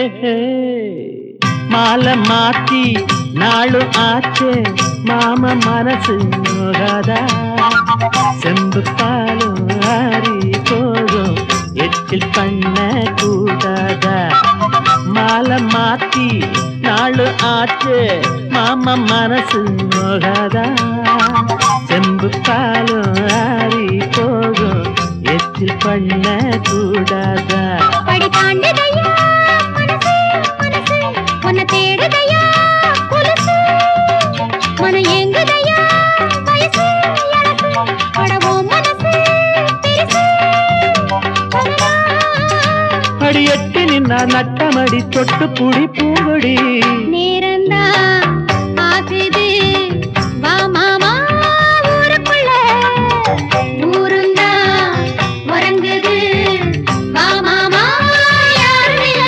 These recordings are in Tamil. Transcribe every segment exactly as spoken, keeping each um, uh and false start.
மாலை மாத்தி நாளு ஆச்சே மாம மனசு நோகாதா செம்பு பாலும் ஆறி போதும் எச்சில் பண்ண கூடாதா மாலை மாத்தி நாளு ஆச்சே மாம மனசு நோகாதா செம்பு பாலும் ஆறி போதும் எச்சில் பண்ண கூடாதா படி தாண்டதையா மனசு மனசு உன்னை தேடுதையா புலசு மன எங்குதையா வயசு எழசு படவோ மனசு பெருசு அடி எட்டி நின்னா நட்டமடி தொட்டு புடி பூங்கொடி நேரந்தா ஆகுது வா மாமா ஊருக்குள்ள ஊருந்தா உறங்குது வா மாமா யாரும் இல்ல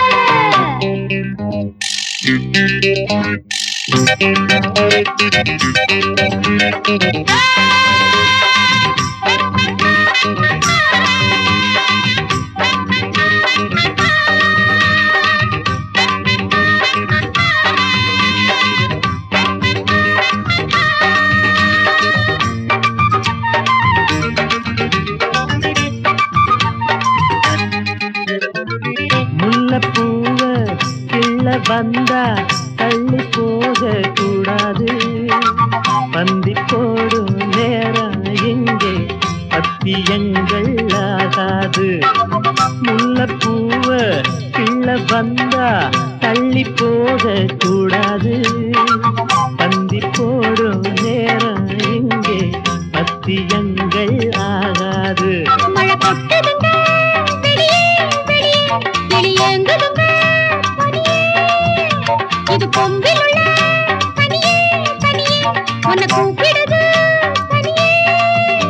முல்லைப்பூவ கிள்ள வந்தா தள்ளி போக கூடாது பந்தி போடும் நேரம் இங்கே பத்தியங்கள் ஆகாது முல்லைப்பூவ கிள்ள வந்தா தள்ளி போக கூடாது பந்தி போடும் நேரம் இங்கே பத்தியங்கள் ஆகாது மழை கொட்டுதுங்க வெளியே வெளியே வெளியேங்குதுங்க பனியே இது கொம்பில் உள்ள தனியே தனியே உன்னை கூப்பிடுது தனியே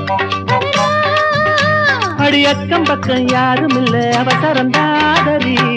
அடி அக்கம் பக்கம் யாரும் இல்ல அவசரம் தாதரி